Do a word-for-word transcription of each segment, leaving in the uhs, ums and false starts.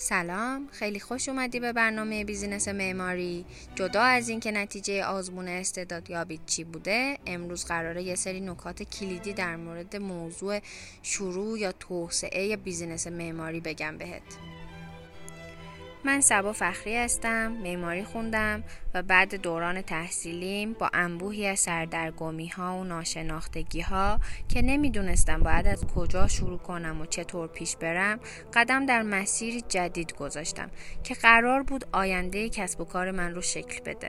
سلام، خیلی خوش اومدی به برنامه بیزینس معماری. جدا از این که نتیجه آزمون استعدادیابی چی بوده، امروز قراره یه سری نکات کلیدی در مورد موضوع شروع یا توسعه بیزینس معماری بگم بهت. من صبا فخری هستم، معماری خوندم و بعد دوران تحصیلیم با انبوهی از سردرگمی ها و ناشناختگی ها که نمیدونستم باید از کجا شروع کنم و چطور پیش برم، قدم در مسیری جدید گذاشتم که قرار بود آینده کسب و کار من رو شکل بده.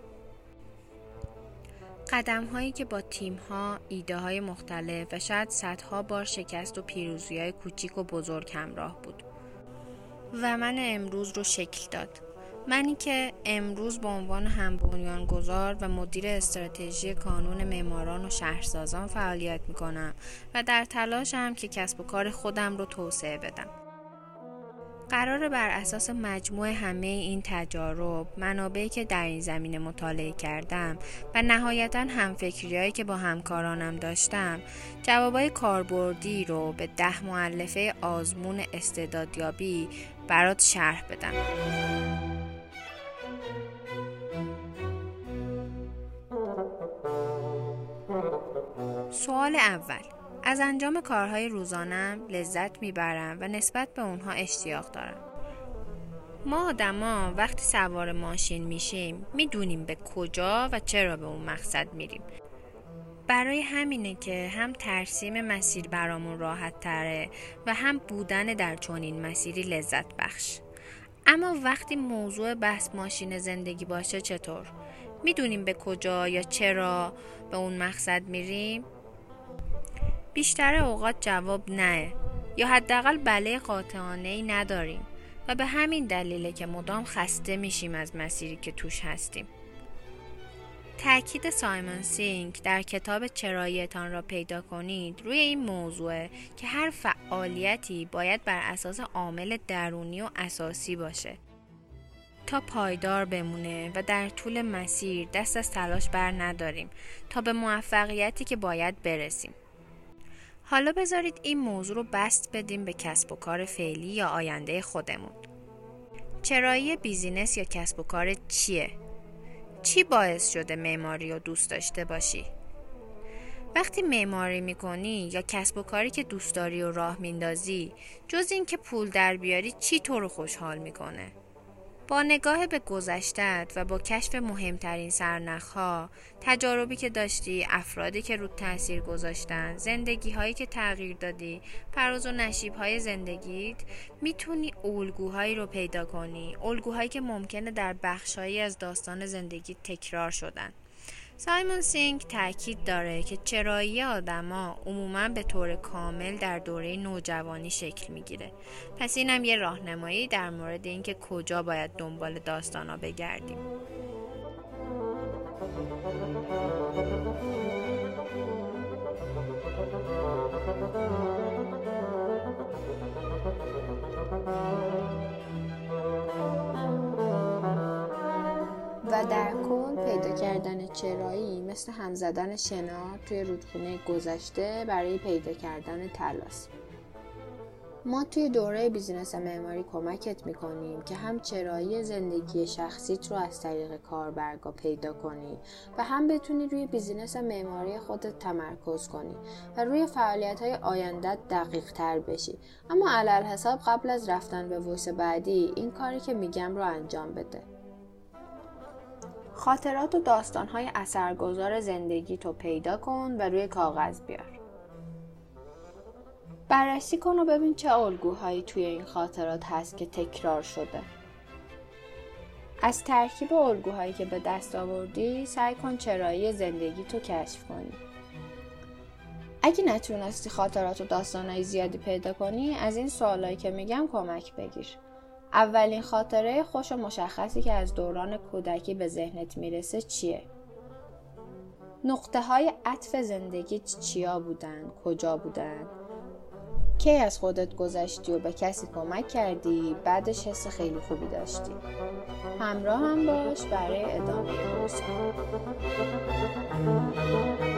قدم هایی که با تیم ها، ایده های مختلف و شاید صدها بار شکست و پیروزی های کوچیک و بزرگ همراه بود و من امروز رو شکل داد. منی که امروز به عنوان هم بنیانگذار و مدیر استراتژی کانون معماران و شهرسازان فعالیت میکنم و در تلاشم که کسب و کار خودم رو توسعه بدم. قراره بر اساس مجموع همه این تجارب، منابعی که در این زمینه مطالعه کردم و نهایتاً همفکری‌هایی که با همکارانم داشتم، جوابای کاربردی رو به ده مؤلفه آزمون استعدادیابی برات شرح بدم. سوال اول: از انجام کارهای روزانم لذت میبرم و نسبت به اونها اشتیاق دارم. ما آدما وقتی سوار ماشین میشیم میدونیم به کجا و چرا به اون مقصد میریم. برای همینه که هم ترسیم مسیر برامون راحت تره و هم بودن در چنین مسیری لذت بخش. اما وقتی موضوع بحث ماشین زندگی باشه چطور؟ میدونیم به کجا یا چرا به اون مقصد میریم؟ بیشتر اوقات جواب نه یا حداقل بله قاطعانه‌ای نداریم و به همین دلیله که مدام خسته میشیم از مسیری که توش هستیم. تأکید سایمون سینک در کتاب چرایی‌تان را پیدا کنید روی این موضوع که هر فعالیتی باید بر اساس عامل درونی و اساسی باشه تا پایدار بمونه و در طول مسیر دست از تلاش بر نداریم تا به موفقیتی که باید برسیم. حالا بذارید این موضوع رو بست بدیم به کسب و کار فعلی یا آینده خودمون. چرایی بیزینس یا کسب و کار چیه؟ چی باعث شده معماری رو دوست داشته باشی؟ وقتی معماری میکنی یا کسب و کاری که دوست داری و راه میندازی، جز این که پول در بیاری چی تو رو خوشحال میکنه؟ با نگاه به گذشتت و با کشف مهمترین سرنخ‌ها، تجاربی که داشتی، افرادی که رود تأثیر گذاشتن، زندگی‌هایی که تغییر دادی، فراز و نشیب‌های زندگیت، میتونی الگوهایی رو پیدا کنی، الگوهایی که ممکنه در بخشایی از داستان زندگی تکرار شدن. سایمون سینک تأکید داره که چرایی آدما عموماً به طور کامل در دوره نوجوانی شکل میگیره. پس اینم یه راهنمایی در مورد اینکه کجا باید دنبال داستانا بگردیم. و در کل پیدا کردن چرایی مثل هم زدن شنا توی رودخونه گذشته برای پیدا کردن طلاست. ما توی دوره بیزینس معماری کمکت میکنیم که هم چرایی زندگی شخصیت رو از طریق کاربرگاه پیدا کنی و هم بتونی روی بیزینس معماری خودت تمرکز کنی و روی فعالیت‌های آیندت دقیق تر بشی. اما علل حساب قبل از رفتن به وایس بعدی این کاری که میگم رو انجام بده. خاطرات و داستان‌های اثرگذار زندگی تو پیدا کن و روی کاغذ بیار. بررسی کن و ببین چه الگوهایی توی این خاطرات هست که تکرار شده. از ترکیب الگوهایی که به دست آوردی سعی کن چرایی زندگی تو کشف کنی. اگه نتونستی خاطرات و داستان‌های زیادی پیدا کنی، از این سوالایی که میگم کمک بگیر. اولین خاطره خوش و مشخصی که از دوران کودکی به ذهنت میرسه چیه؟ نقطه های عطف زندگیت چیا بودن؟ کجا بودن؟ کی از خودت گذشتی و به کسی کمک کردی بعدش حس خیلی خوبی داشتی؟ همراه هم باش برای ادامه داستان.